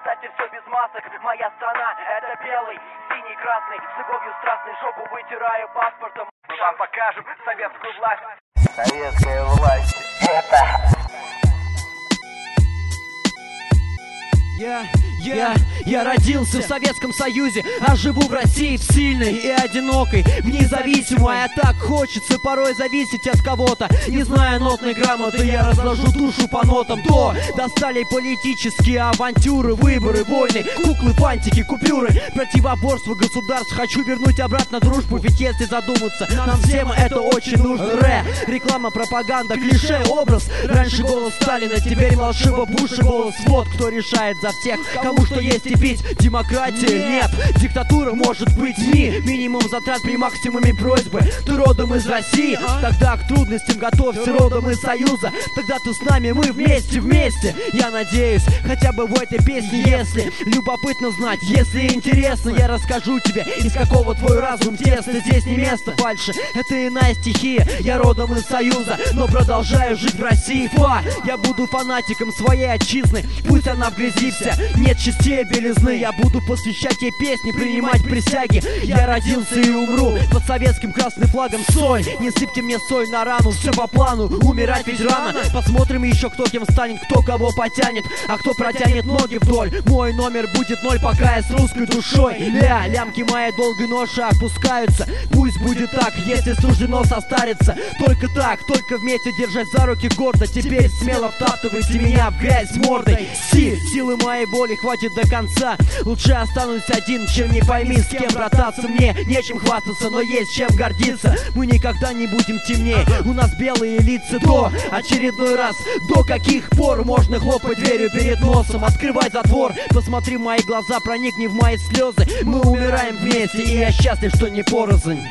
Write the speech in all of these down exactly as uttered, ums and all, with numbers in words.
Оставьте все без масок, моя страна — это белый, синий, красный, с любовью страстной жопу вытираю паспортом. Мы вам покажем советскую власть. Советская власть — это... Я, я, я родился в Советском Союзе, а живу в России, в сильной и одинокой, в независимой. А так хочется порой зависеть от кого-то. Не зная нотной грамоты, я разложу душу по нотам. То достали политические авантюры, выборы, войны, куклы, фантики, купюры, противоборство государств. Хочу вернуть обратно дружбу, ведь если задуматься, нам всем это очень нужно. Ре, реклама, пропаганда, клише, образ. Раньше голос Сталина, теперь волшебно Буша голос. Вот кто решает за всех, кому что есть и пить. Демократия нет, диктатура может быть. Ми, минимум затрат при максимуме просьбы. Ты родом из России, тогда к трудностям готовься. Родом из Союза, тогда ты с нами, мы вместе, вместе. Я надеюсь, хотя бы в этой песне, если любопытно знать, если интересно, я расскажу тебе, из какого твой разум тесно. Здесь не место фальши, это иная стихия. Я родом из Союза, но продолжаю жить в России. Фа, я буду фанатиком своей отчизны, пусть она в грязи вся, нет чистее белизны. Я буду посвящать ей песни, принимать присяги. Я родился и умру под советским красным флагом. Соль, не сыпьте мне соль на рану, все по плану, умирать ведь рано. Посмотрим еще, кто кем станет, кто кого потянет, а кто протянет ноги вдоль. Мой номер будет ноль, пока я с русской душой. Ля, лямки моей долгой ноши опускаются. Пусть будет так, если суждено состариться. Только так, только вместе держать за руки гордо. Теперь смело втаптывайте меня в грязь мордой. Си, силы моей боли хватит до конца. Лучше останусь один, чем не пойми с кем брататься. Мне нечем хвастаться, но есть чем гордиться. Мы никогда не будем темнее, у нас белые лица. До очередной раз, до каких пор можно хлопать дверью перед носом, открывать затвор? Посмотри в мои глаза, проникни в мои слезы. Мы умираем вместе, и я счастлив, что не порознь.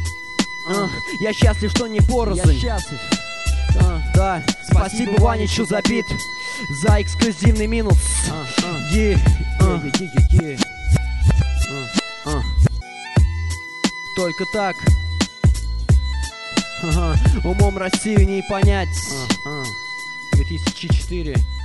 а, Я счастлив, что не порознь. Я счастлив. А, да, спасибо Ваничу за бит, за эксклюзивный минус. Е, а. а. Только так. Ага. Умом Россию не понять. две тысячи четыре